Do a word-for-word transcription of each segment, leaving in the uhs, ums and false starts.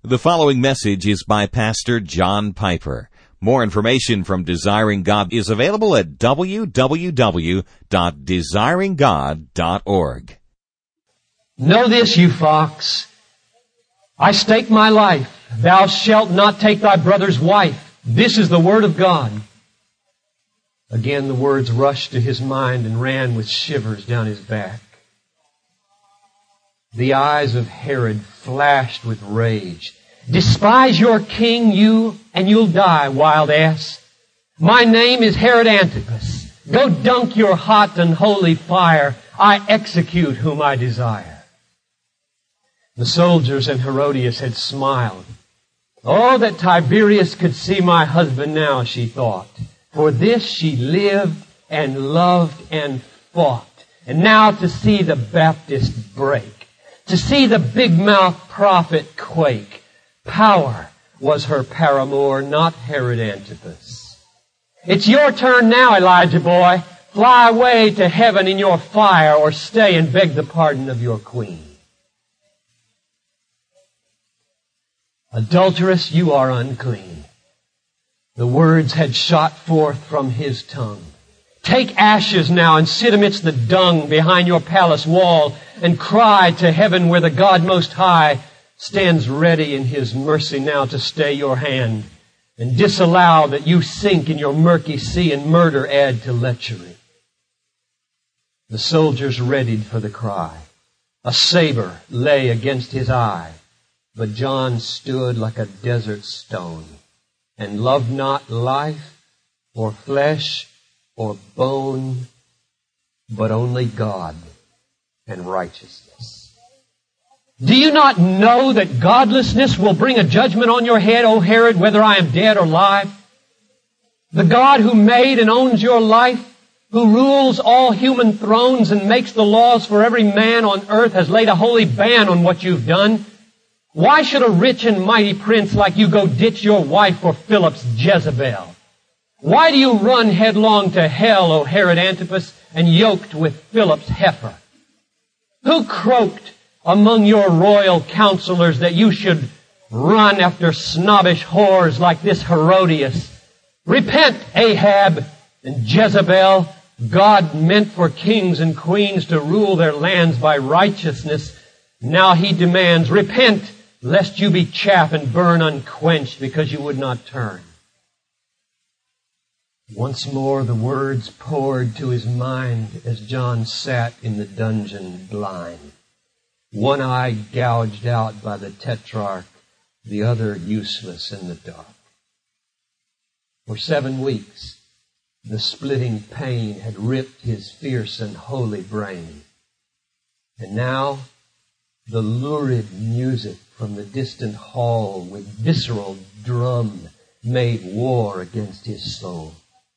The following message is by Pastor John Piper. More information from Desiring God is available at w w w dot desiring god dot org. Know this, you fox. I stake my life. Thou shalt not take thy brother's wife. This is the word of God. Again the words rushed to his mind and ran with shivers down his back. The eyes of Herod flashed with rage. Despise your king, you, and you'll die, wild ass. My name is Herod Antipas. Go dunk your hot and holy fire. I execute whom I desire. The soldiers and Herodias had smiled. Oh, that Tiberius could see my husband now, she thought. For this she lived and loved and fought. And now to see the Baptist break. To see the big-mouthed prophet quake. Power was her paramour, not Herod Antipas. It's your turn now, Elijah boy. Fly away to heaven in your fire, or stay and beg the pardon of your queen. Adulteress, you are unclean. The words had shot forth from his tongue. Take ashes now and sit amidst the dung behind your palace wall and cry to heaven where the God Most High stands ready in His mercy now to stay your hand and disallow that you sink in your murky sea and murder add to lechery. The soldiers readied for the cry. A saber lay against his eye, but John stood like a desert stone and loved not life or flesh or bone, but only God and righteousness. Do you not know that godlessness will bring a judgment on your head, O Herod, whether I am dead or alive? The God who made and owns your life, who rules all human thrones and makes the laws for every man on earth, has laid a holy ban on what you've done. Why should a rich and mighty prince like you go ditch your wife for Philip's Jezebel? Why do you run headlong to hell, O Herod Antipas, and yoked with Philip's heifer? Who croaked among your royal counselors that you should run after snobbish whores like this Herodias? Repent, Ahab and Jezebel. God meant for kings and queens to rule their lands by righteousness. Now He demands, repent, lest you be chaff and burn unquenched because you would not turn. Once more the words poured to his mind as John sat in the dungeon blind. One eye gouged out by the tetrarch, the other useless in the dark. For seven weeks, the splitting pain had ripped his fierce and holy brain. And now, the lurid music from the distant hall with visceral drum made war against his soul.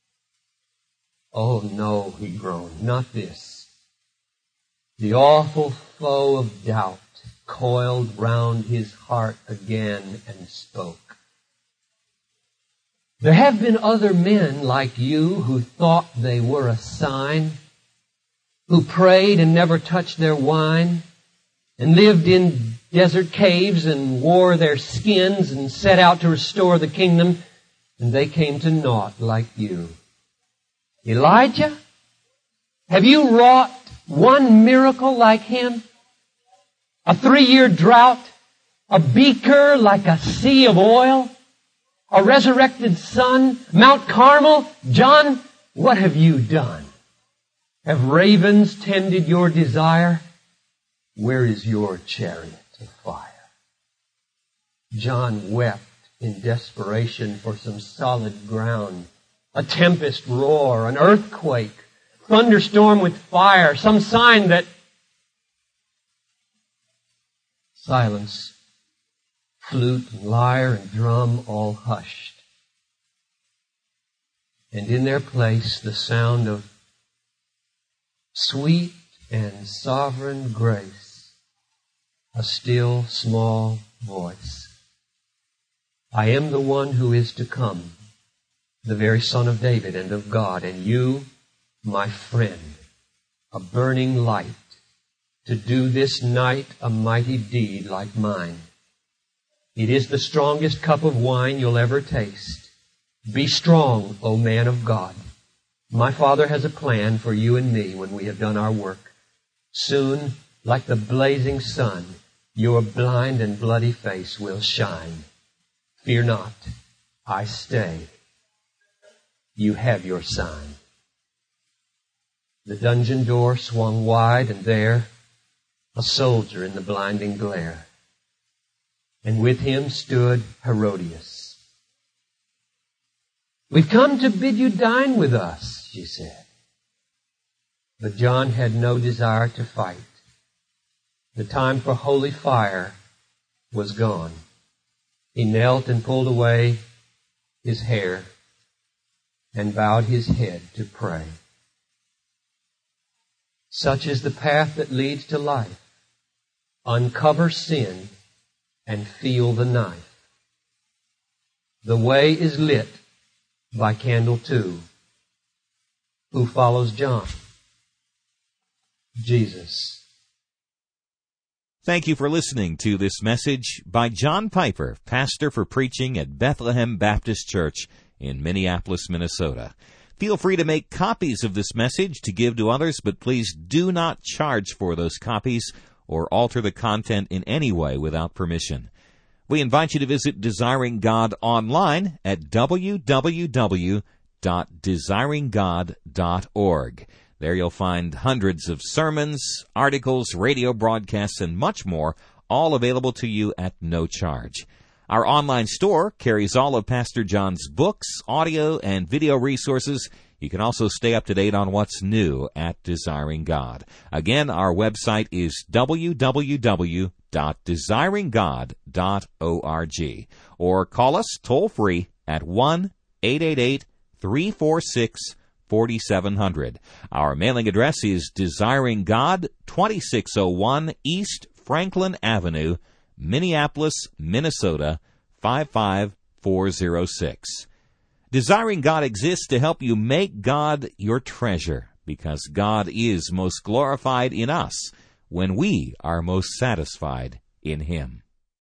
Oh no, he groaned, not this. The awful foe of doubt coiled round his heart again and spoke. There have been other men like you who thought they were a sign, who prayed and never touched their wine, and lived in desert caves and wore their skins and set out to restore the kingdom, and they came to naught like you. Elijah, have you wrought one miracle like him? A three-year drought? A beaker like a sea of oil? A resurrected sun? Mount Carmel? John, what have you done? Have ravens tended your desire? Where is your chariot of fire? John wept in desperation for some solid ground. A tempest roar, an earthquake, thunderstorm with fire, some sign that... Silence. Flute and lyre and drum all hushed. And in their place the sound of sweet and sovereign grace, a still small voice. I am the one who is to come, the very Son of David and of God, and you, my friend, a burning light, to do this night a mighty deed like mine. It is the strongest cup of wine you'll ever taste. Be strong, O man of God. My Father has a plan for you and me when we have done our work. Soon, like the blazing sun, your blind and bloody face will shine. Fear not, I stay. You have your sign. The dungeon door swung wide, and there, a soldier in the blinding glare. And with him stood Herodias. "We've come to bid you dine with us," she said. But John had no desire to fight. The time for holy fire was gone. He knelt and pulled away his hair and bowed his head to pray. Such is the path that leads to life. Uncover sin and feel the knife. The way is lit by candle two. Who follows John? Jesus. Thank you for listening to this message by John Piper, pastor for preaching at Bethlehem Baptist Church in Minneapolis, Minnesota. Feel free to make copies of this message to give to others, but please do not charge for those copies or alter the content in any way without permission. We invite you to visit Desiring God online at w w w dot desiring god dot org. There you'll find hundreds of sermons, articles, radio broadcasts, and much more, all available to you at no charge. Our online store carries all of Pastor John's books, audio, and video resources. You can also stay up to date on what's new at Desiring God. Again, our website is w w w dot desiring god dot org, or call us toll-free at one eight eight eight, three four six, four seven zero zero. Our mailing address is Desiring God, twenty-six oh one East Franklin Avenue, Minneapolis, Minnesota, five five four zero six. Desiring God exists to help you make God your treasure, because God is most glorified in us when we are most satisfied in Him.